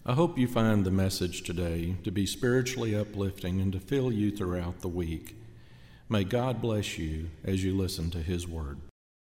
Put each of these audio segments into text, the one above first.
I hope you find the message today to be spiritually uplifting and to fill you throughout the week. May God bless you as you listen to His Word.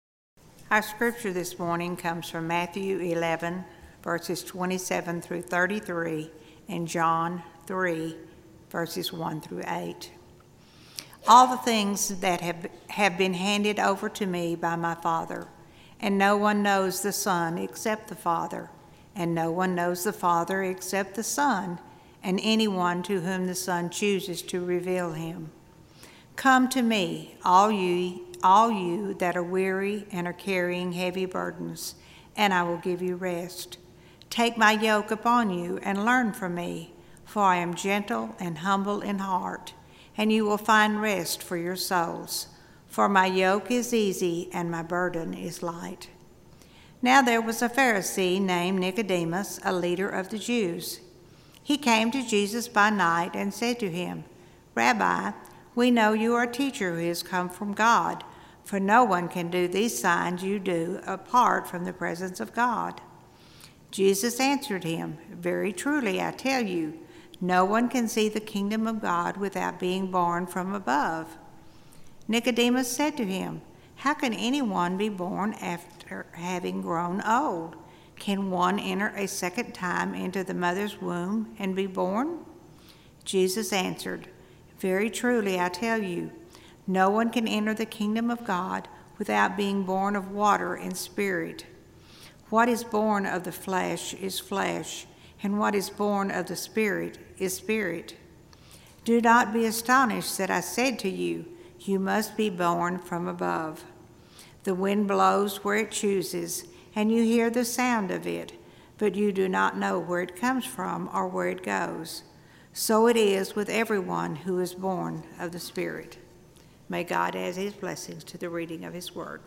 Our scripture this morning comes from Matthew 11, verses 27 through 33, and John 3, verses 1 through 8. All the things that have been handed over to me by my Father, and no one knows the Son except the Father, and no one knows the Father except the Son, and anyone to whom the Son chooses to reveal him. Come to me, all you that are weary and are carrying heavy burdens, and I will give you rest. Take my yoke upon you and learn from me, for I am gentle and humble in heart, and you will find rest for your souls. For my yoke is easy and my burden is light. Now there was a Pharisee named Nicodemus, a leader of the Jews. He came to Jesus by night and said to him, Rabbi, we know you are a teacher who has come from God, for no one can do these signs you do apart from the presence of God. Jesus answered him, Very truly I tell you, no one can see the kingdom of God without being born from above. Nicodemus said to him, How can anyone be born after having grown old? Can one enter a second time into the mother's womb and be born? Jesus answered, Very truly I tell you, no one can enter the kingdom of God without being born of water and spirit. What is born of the flesh is flesh, and what is born of the Spirit is spirit. Do not be astonished that I said to you, You must be born from above. The wind blows where it chooses, and you hear the sound of it, but you do not know where it comes from or where it goes. So it is with everyone who is born of the Spirit. May God add His blessings to the reading of His Word.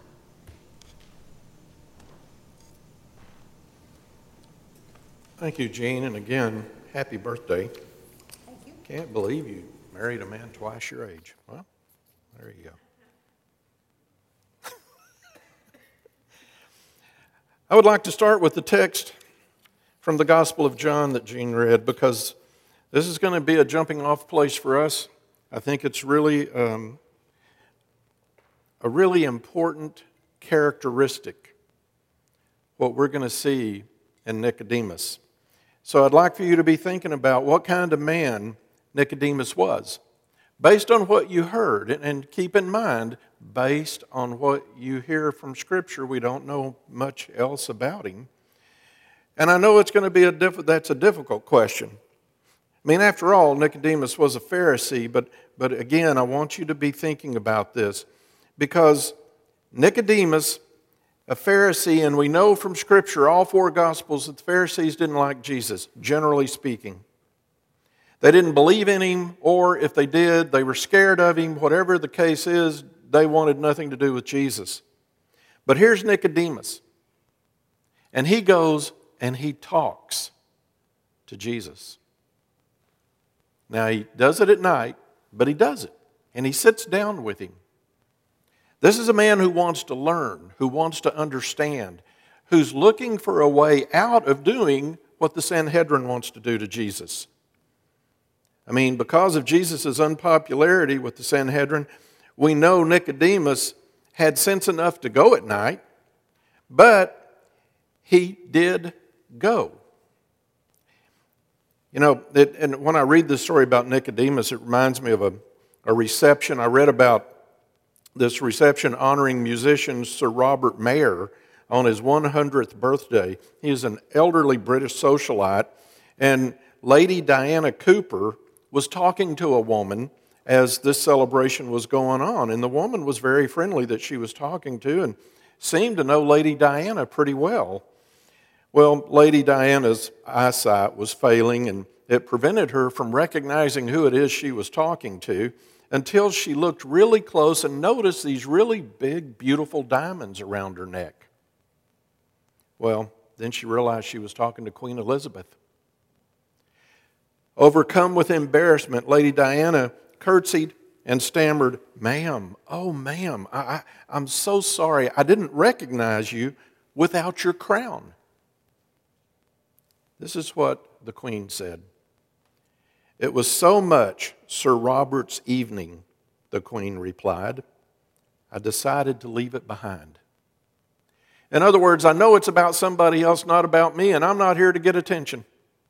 Thank you, Jean, and again, happy birthday. Thank you. Can't believe you married a man twice your age. Well, there you go. I would like to start with the text from the Gospel of John that Jean read, because this is going to be a jumping off place for us. I think it's really a really important characteristic, what we're going to see in Nicodemus. So I'd like for you to be thinking about what kind of man Nicodemus was, based on what you heard. And keep in mind, based on what you hear from Scripture, we don't know much else about him. And I know it's going to be that's a difficult question. I mean, after all, Nicodemus was a Pharisee, but again, I want you to be thinking about this, because Nicodemus, a Pharisee, and we know from Scripture, all four Gospels, that the Pharisees didn't like Jesus, generally speaking. They didn't believe in him, or if they did, they were scared of him. Whatever the case is, they wanted nothing to do with Jesus. But here's Nicodemus, and he goes and he talks to Jesus. Now, he does it at night, but he does it, and he sits down with him. This is a man who wants to learn, who wants to understand, who's looking for a way out of doing what the Sanhedrin wants to do to Jesus. I mean, because of Jesus' unpopularity with the Sanhedrin, we know Nicodemus had sense enough to go at night, but he did go. You know, and when I read this story about Nicodemus, it reminds me of a reception. I read about this reception honoring musician Sir Robert Mayer on his 100th birthday. He is an elderly British socialite, and Lady Diana Cooper was talking to a woman as this celebration was going on, and the woman was very friendly that she was talking to and seemed to know Lady Diana pretty well. Well, Lady Diana's eyesight was failing, and it prevented her from recognizing who it is she was talking to, until she looked really close and noticed these really big, beautiful diamonds around her neck. Well, then she realized she was talking to Queen Elizabeth. Overcome with embarrassment, Lady Diana curtsied and stammered, "Ma'am, oh ma'am, I'm so sorry. I didn't recognize you without your crown." This is what the Queen said. "It was so much Sir Robert's evening," the Queen replied, "I decided to leave it behind." In other words, I know it's about somebody else, not about me, and I'm not here to get attention.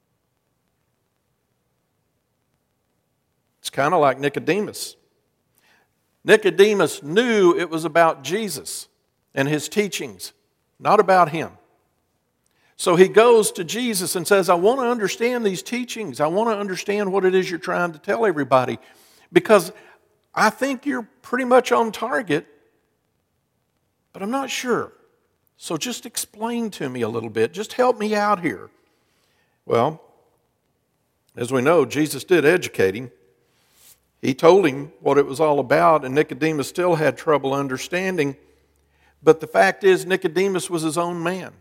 It's kind of like Nicodemus. Nicodemus knew it was about Jesus and his teachings, not about him. So he goes to Jesus and says, "I want to understand these teachings. I want to understand what it is you're trying to tell everybody, because I think you're pretty much on target, but I'm not sure. So just explain to me a little bit. Just help me out here." Well, as we know, Jesus did educate him. He told him what it was all about, and Nicodemus still had trouble understanding. But the fact is, Nicodemus was his own man.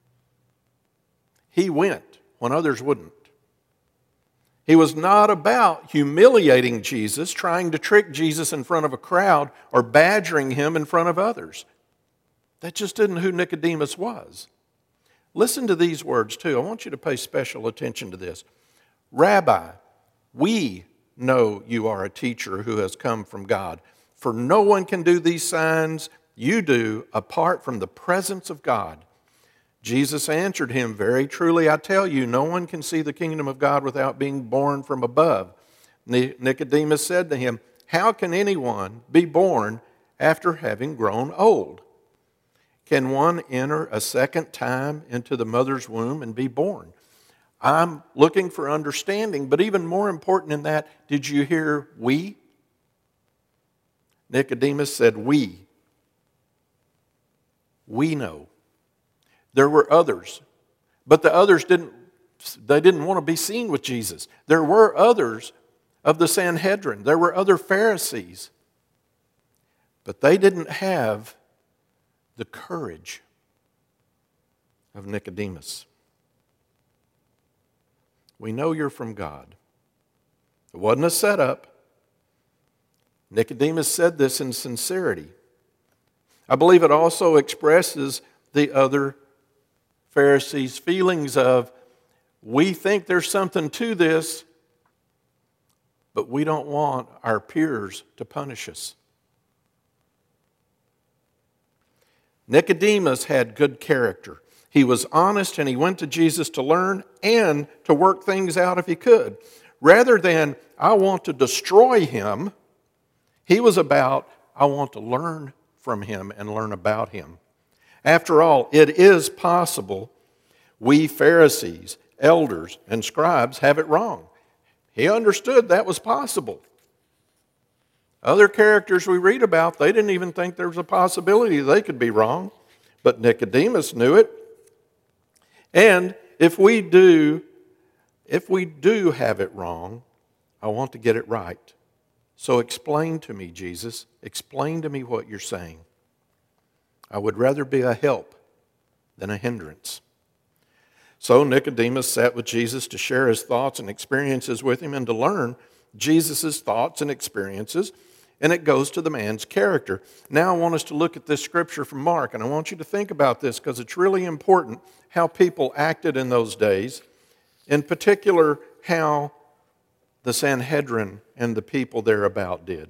He went when others wouldn't. He was not about humiliating Jesus, trying to trick Jesus in front of a crowd, or badgering him in front of others. That just isn't who Nicodemus was. Listen to these words too. I want you to pay special attention to this. "Rabbi, we know you are a teacher who has come from God, for no one can do these signs you do apart from the presence of God." Jesus answered him, "Very truly I tell you, no one can see the kingdom of God without being born from above." Nicodemus said to him, "How can anyone be born after having grown old? Can one enter a second time into the mother's womb and be born?" I'm looking for understanding, but even more important than that, did you hear "we"? Nicodemus said, "We know." There were others, but the others didn't want to be seen with Jesus. There were others of the Sanhedrin. There were other Pharisees, but they didn't have the courage of Nicodemus. "We know you're from God." It wasn't a setup. Nicodemus said this in sincerity. I believe it also expresses the other Pharisees' feelings of, we think there's something to this, but we don't want our peers to punish us. Nicodemus had good character. He was honest, and he went to Jesus to learn and to work things out if he could. Rather than, "I want to destroy him," he was about, "I want to learn from him and learn about him." After all, it is possible we Pharisees, elders, and scribes have it wrong. He understood that was possible. Other characters we read about, they didn't even think there was a possibility they could be wrong. But Nicodemus knew it. And if we do have it wrong, I want to get it right. So explain to me, Jesus. Explain to me what you're saying. I would rather be a help than a hindrance. So Nicodemus sat with Jesus to share his thoughts and experiences with him and to learn Jesus' thoughts and experiences. And it goes to the man's character. Now I want us to look at this scripture from Mark, and I want you to think about this because it's really important how people acted in those days, in particular how the Sanhedrin and the people thereabout did.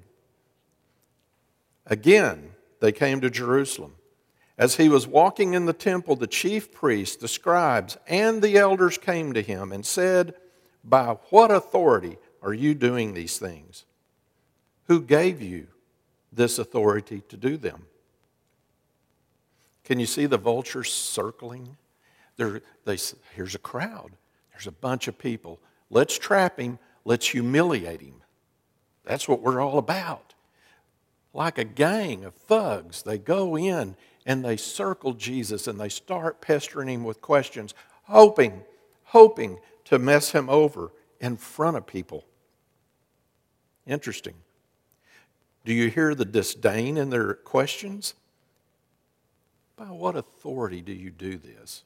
Again, they came to Jerusalem. As he was walking in the temple, the chief priests, the scribes, and the elders came to him and said, "By what authority are you doing these things? Who gave you this authority to do them?" Can you see the vultures circling? Here's a crowd. There's a bunch of people. Let's trap him. Let's humiliate him. That's what we're all about. Like a gang of thugs, they go in and they circle Jesus and they start pestering him with questions, hoping to mess him over in front of people. Interesting. Do you hear the disdain in their questions? By what authority do you do this?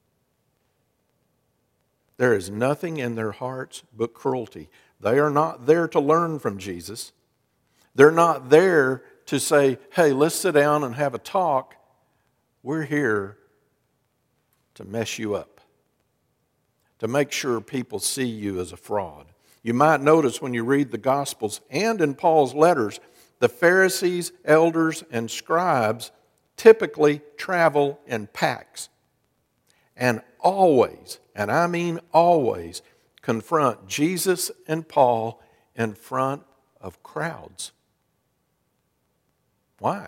There is nothing in their hearts but cruelty. They are not there to learn from Jesus. They're not there to say, "Hey, let's sit down and have a talk." We're here to mess you up. to make sure people see you as a fraud. You might notice when you read the Gospels and in Paul's letters, the Pharisees, elders, and scribes typically travel in packs and always, and I mean always, confront Jesus and Paul in front of crowds. Why?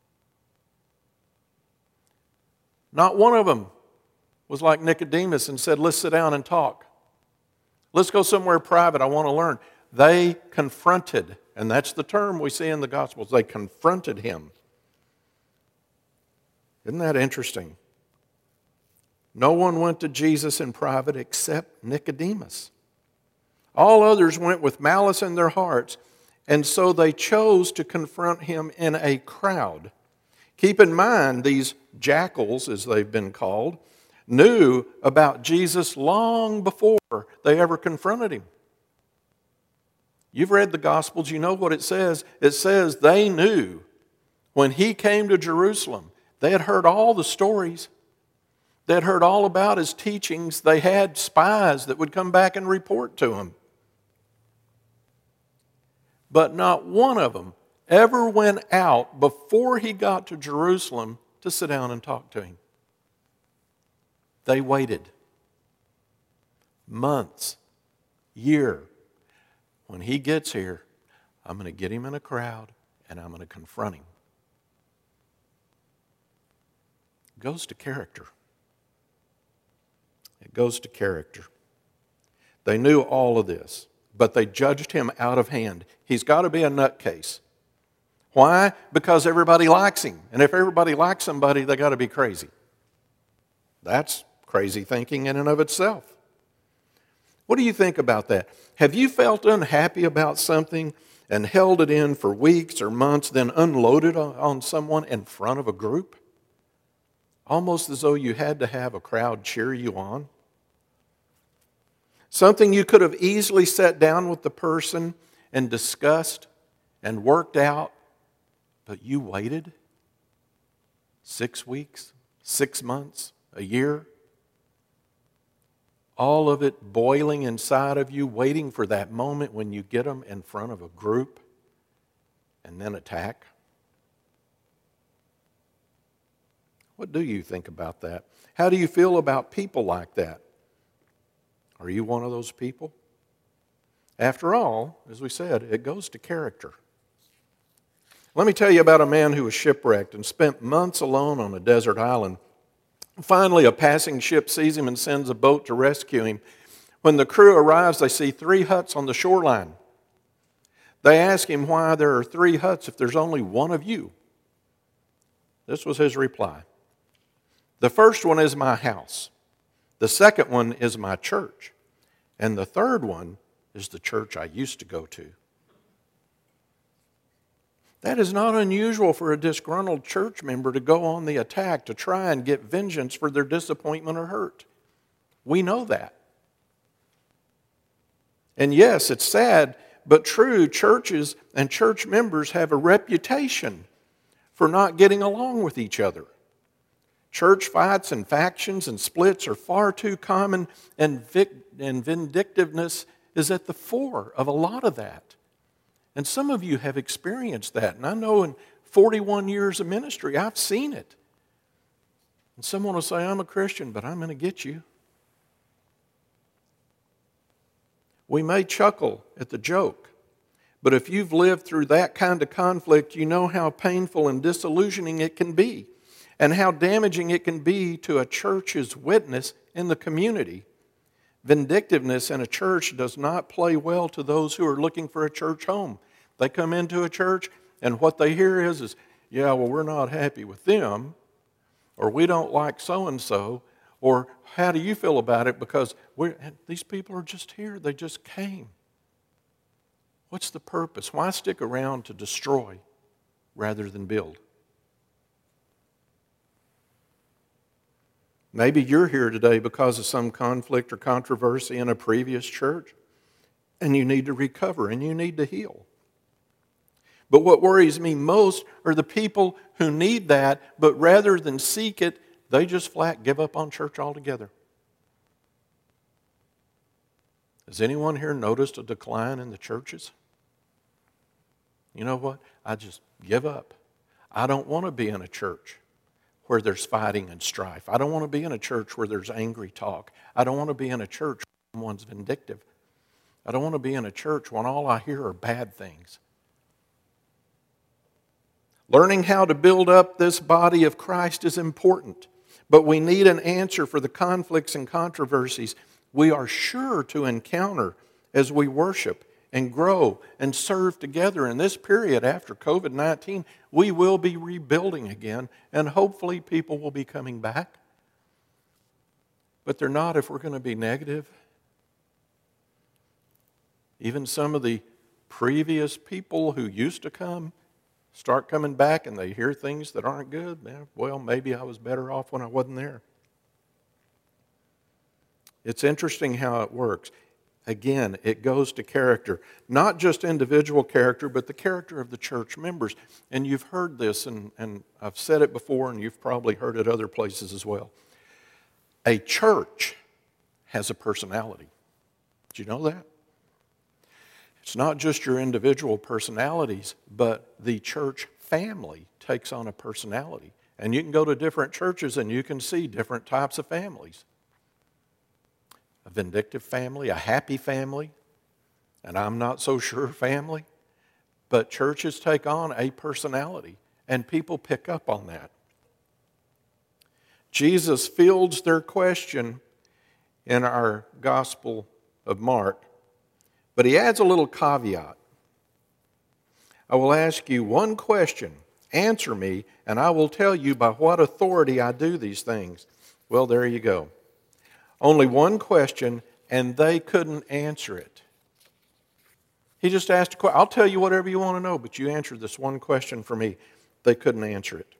Not one of them was like Nicodemus and said, let's sit down and talk. Let's go somewhere private. I want to learn. They confronted, and that's the term we see in the Gospels. They confronted him. Isn't that interesting? No one went to Jesus in private except Nicodemus. All others went with malice in their hearts, and so they chose to confront him in a crowd. Keep in mind, these jackals, as they've been called, knew about Jesus long before they ever confronted him. You've read the Gospels, you know what it says. It says they knew when he came to Jerusalem. They had heard all the stories. They had heard all about his teachings. They had spies that would come back and report to him. But not one of them ever went out before he got to Jerusalem to sit down and talk to him. They waited months, year. When he gets here, I'm going to get him in a crowd and I'm going to confront him. It goes to character. It goes to character. They knew all of this, but they judged him out of hand. He's got to be a nutcase. Why? Because everybody likes him. And if everybody likes somebody, they got to be crazy. That's crazy thinking in and of itself. What do you think about that? Have you felt unhappy about something and held it in for weeks or months, then unloaded on someone in front of a group? Almost as though you had to have a crowd cheer you on? Something you could have easily sat down with the person and discussed and worked out, but you waited 6 weeks, 6 months, a year. All of it boiling inside of you, waiting for that moment when you get them in front of a group and then attack. What do you think about that? How do you feel about people like that? Are you one of those people? After all, as we said, it goes to character. Let me tell you about a man who was shipwrecked and spent months alone on a desert island. Finally, a passing ship sees him and sends a boat to rescue him. When the crew arrives, they see 3 huts on the shoreline. They ask him why there are 3 huts if there's only one of you. This was his reply. The first one is my house. The second one is my church. And the third one is the church I used to go to. That is not unusual for a disgruntled church member to go on the attack to try and get vengeance for their disappointment or hurt. We know that. And yes, it's sad, but true, churches and church members have a reputation for not getting along with each other. Church fights and factions and splits are far too common, and vindictiveness is at the fore of a lot of that. And some of you have experienced that. And I know in 41 years of ministry, I've seen it. And someone will say, I'm a Christian, but I'm going to get you. We may chuckle at the joke, but if you've lived through that kind of conflict, you know how painful and disillusioning it can be, and how damaging it can be to a church's witness in the community. Vindictiveness in a church does not play well to those who are looking for a church home. They come into a church and what they hear is, yeah, well, we're not happy with them, or we don't like so-and-so, or how do you feel about it because these people are just here, they just came. What's the purpose? Why stick around to destroy rather than build? Maybe you're here today because of some conflict or controversy in a previous church, and you need to recover and you need to heal. But what worries me most are the people who need that, but rather than seek it, they just flat give up on church altogether. Has anyone here noticed a decline in the churches? You know what? I just give up. I don't want to be in a church where there's fighting and strife. I don't want to be in a church where there's angry talk. I don't want to be in a church where someone's vindictive. I don't want to be in a church when all I hear are bad things. Learning how to build up this body of Christ is important, but we need an answer for the conflicts and controversies we are sure to encounter as we worship and grow and serve together. In this period after COVID-19, we will be rebuilding again, and hopefully people will be coming back. But they're not if we're going to be negative. Even some of the previous people who used to come start coming back and they hear things that aren't good. Well, maybe I was better off when I wasn't there. It's interesting how it works. Again, it goes to character. Not just individual character, but the character of the church members. And you've heard this, and I've said it before, and you've probably heard it other places as well. A church has a personality. Did you know that? It's not just your individual personalities, but the church family takes on a personality. And you can go to different churches and you can see different types of families. A vindictive family, a happy family, and I'm not so sure family. But churches take on a personality, and people pick up on that. Jesus fields their question in our Gospel of Mark, but he adds a little caveat. I will ask you one question. Answer me, and I will tell you by what authority I do these things. Well, there you go. Only one question, and they couldn't answer it. He just asked a question. I'll tell you whatever you want to know, but you answer this one question for me. They couldn't answer it.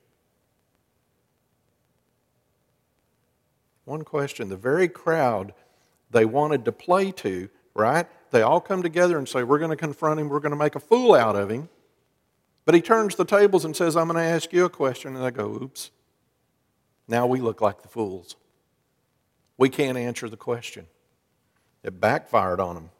One question. The very crowd they wanted to play to, right? They all come together and say, we're going to confront him, we're going to make a fool out of him. But he turns the tables and says, I'm going to ask you a question. And they go, oops. Now we look like the fools. We can't answer the question. It backfired on them.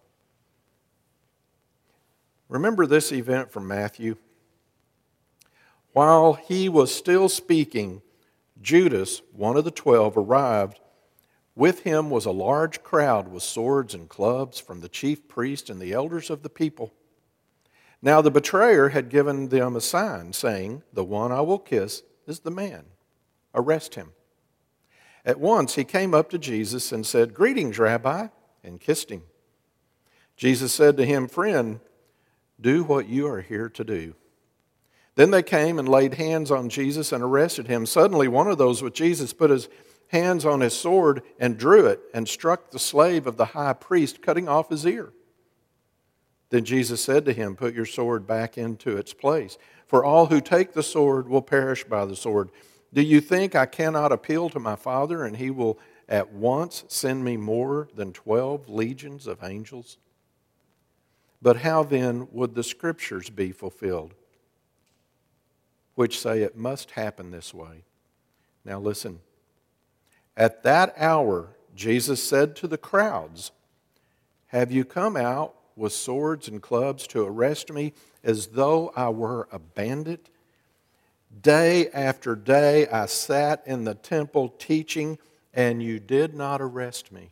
Remember this event from Matthew? While he was still speaking, Judas, one of the 12, arrived. With him was a large crowd with swords and clubs from the chief priest and the elders of the people. Now the betrayer had given them a sign, saying, the one I will kiss is the man. Arrest him. At once he came up to Jesus and said, Greetings, Rabbi, and kissed him. Jesus said to him, Friend, do what you are here to do. Then they came and laid hands on Jesus and arrested him. Suddenly one of those with Jesus put his hands on his sword and drew it and struck the slave of the high priest, cutting off his ear. Then Jesus said to him, Put your sword back into its place, for all who take the sword will perish by the sword. Do you think I cannot appeal to my Father, and he will at once send me more than 12 legions of angels? But how then would the Scriptures be fulfilled, which say it must happen this way? Now listen. At that hour, Jesus said to the crowds, Have you come out with swords and clubs to arrest me as though I were a bandit? Day after day I sat in the temple teaching, and you did not arrest me.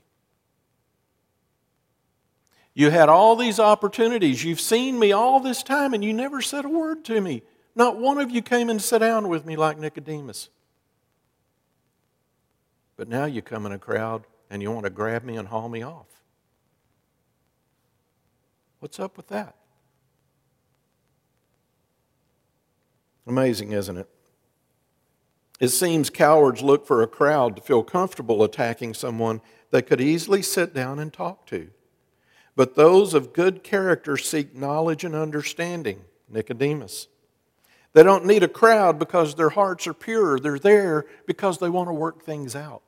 You had all these opportunities. You've seen me all this time, and you never said a word to me. Not one of you came and sat down with me like Nicodemus. But now you come in a crowd, and you want to grab me and haul me off. What's up with that? Amazing, isn't it? It seems cowards look for a crowd to feel comfortable attacking someone they could easily sit down and talk to. But those of good character seek knowledge and understanding, Nicodemus. They don't need a crowd because their hearts are pure. They're there because they want to work things out.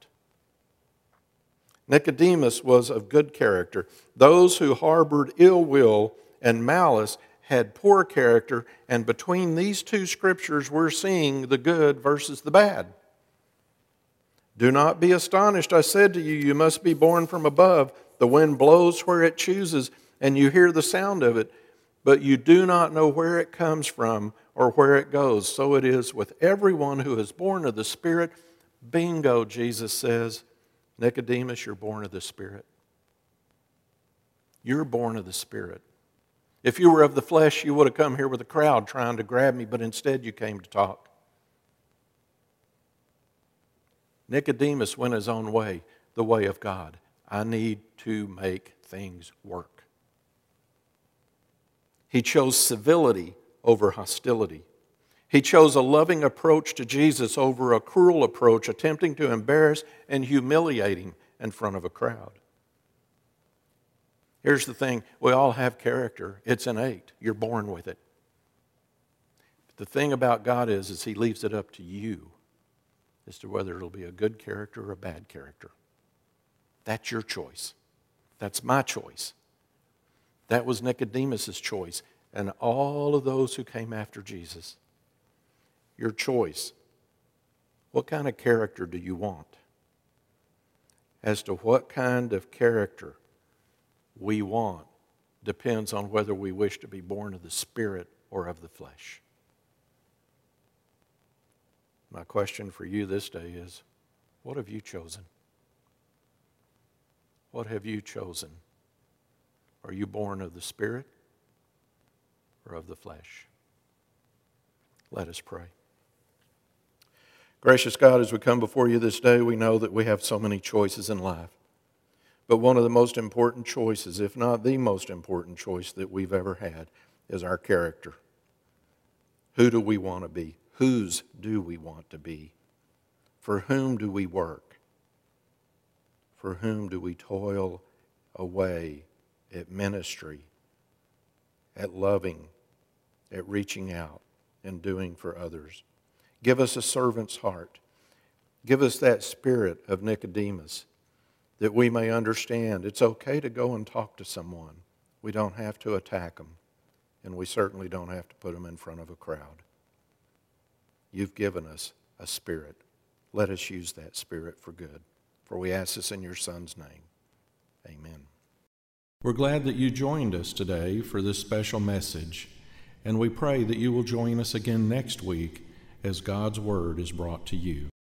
Nicodemus was of good character. Those who harbored ill will and malice had poor character, and between these two scriptures we're seeing the good versus the bad. Do not be astonished, I said to you, you must be born from above. The wind blows where it chooses, and you hear the sound of it, but you do not know where it comes from or where it goes. So it is with everyone who is born of the Spirit. Bingo, Jesus says. Nicodemus, you're born of the Spirit. You're born of the Spirit. If you were of the flesh, you would have come here with a crowd trying to grab me, but instead you came to talk. Nicodemus went his own way, the way of God. I need to make things work. He chose civility over hostility. He chose a loving approach to Jesus over a cruel approach, attempting to embarrass and humiliate him in front of a crowd. Here's the thing, we all have character. It's innate. You're born with it. But the thing about God is He leaves it up to you as to whether it'll be a good character or a bad character. That's your choice. That's my choice. That was Nicodemus' choice, and all of those who came after Jesus. Your choice. What kind of character do you want? As to what kind of character we want depends on whether we wish to be born of the Spirit or of the flesh. My question for you this day is, what have you chosen? What have you chosen? Are you born of the Spirit or of the flesh? Let us pray. Gracious God, as we come before you this day, we know that we have so many choices in life. But one of the most important choices, if not the most important choice that we've ever had, is our character. Who do we want to be? Whose do we want to be? For whom do we work? For whom do we toil away at ministry, at loving, at reaching out and doing for others? Give us a servant's heart. Give us that spirit of Nicodemus, that we may understand it's okay to go and talk to someone. We don't have to attack them, and we certainly don't have to put them in front of a crowd. You've given us a spirit. Let us use that spirit for good. For we ask this in your Son's name. Amen. We're glad that you joined us today for this special message, and we pray that you will join us again next week as God's Word is brought to you.